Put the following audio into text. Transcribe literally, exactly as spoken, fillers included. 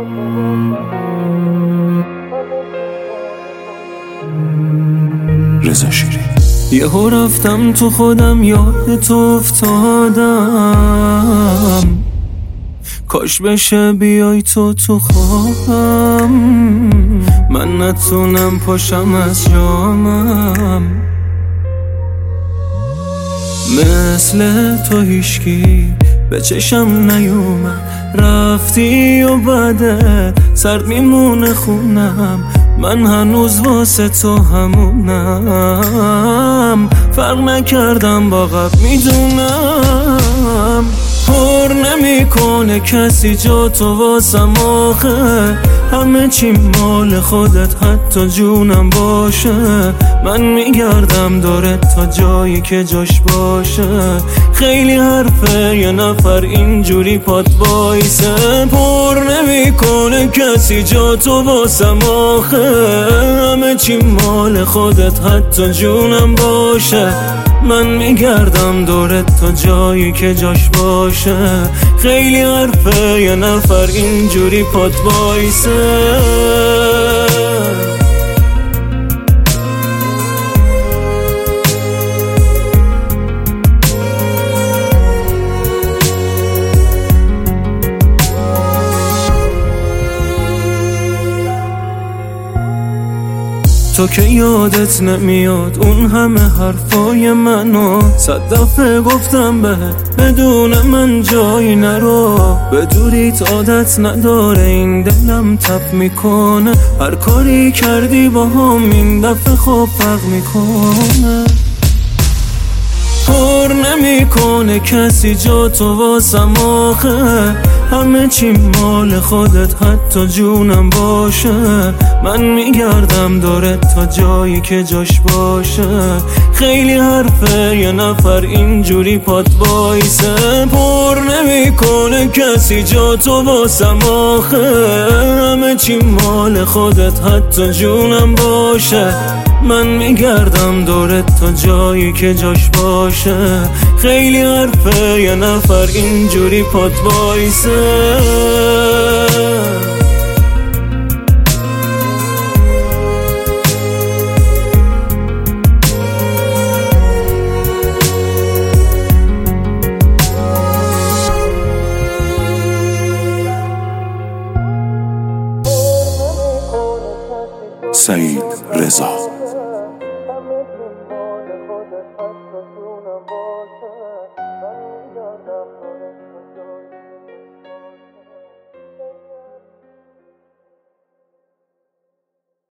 رضا شیرین. یهو رفتم تو خودم، یاد تو افتادم، کاش بشه بیای تو تو خوابم، من نتونم پاشم از جامم. مثل تو هیشکی به چشم نیومد، رفتی و بعد سرد میمونه خونم، من هنوز واسه تو همونم، فرق نکردم با قبل میدونم. پر نمیکنه کسی جا تو واسم آخه، همه چی مال خودت حتی جونم باشه، من میگردم دورت تا جایی که جاش باشه. خیلی حرفه یه نفر اینجوری پات وایسه، پر نمیکنه کسی جا تو واسم آخه، همه چی مال خودت حتی جونم باشه، من میگردم دورت تا جایی که جاش باشه. خیلی حرفه یه نفر اینجوری پات وایسه. تو که یادت نمیاد اون همه حرفای منو، صد دفعه گفتم بهت بدون من جایی نرو، به دوریت عادت نداره این دلم تپ میکنه، هر کاری کردی با هم این دفعه خوب فرق میکنه. پر نمیکنه کسی جا تو واسم آخه، همه چی مال خودت حتی جونم باشه، من میگردم دورت تا جایی که جاش باشه. خیلی حرفه یه نفر اینجوری پات وایسه، پر نمیکنه کسی جا تو واسم آخه، همه چی مال خودت حتی جونم باشه، من میگردم دورت تا جایی که جاش باشه. خیلی حرفه یه نفر اینجوری پات وایسه. سعید رضا.